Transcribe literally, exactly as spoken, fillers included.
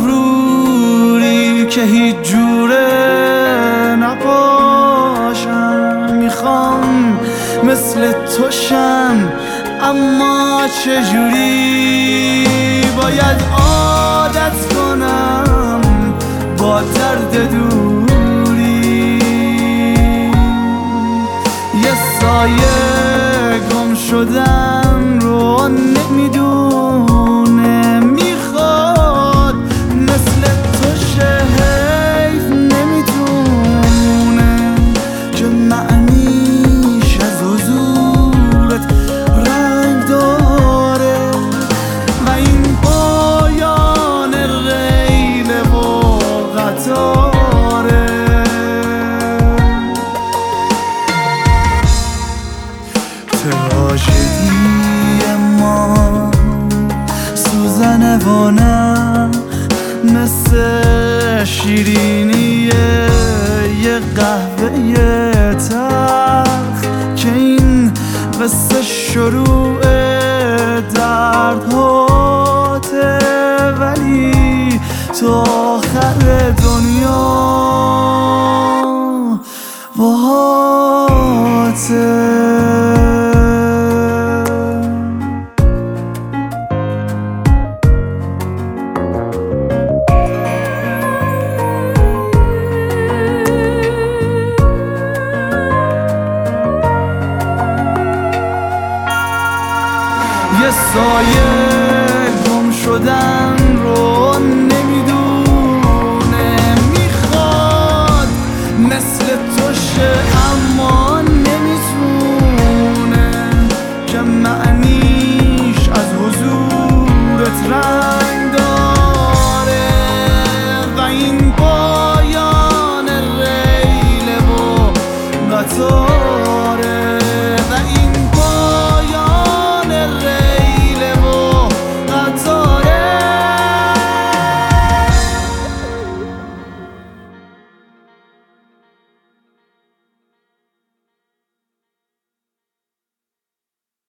مغروری که هیچ جوره نباشم. میخوام مثل توشم اما چجوری؟ باید عادت کنم با درد دوری. یه سایه گم شدن رو نمیدونه، میخواد مثل تو شه، حیف نمیدونه که معنیش از حضورت رنگ داره و این پایان ریل و قطاره. تراژدی ما سوزن و نه مثل شیرینی یه قهوه تلخ که این قصه شروع دردهاته، ولی تو آخر دنیا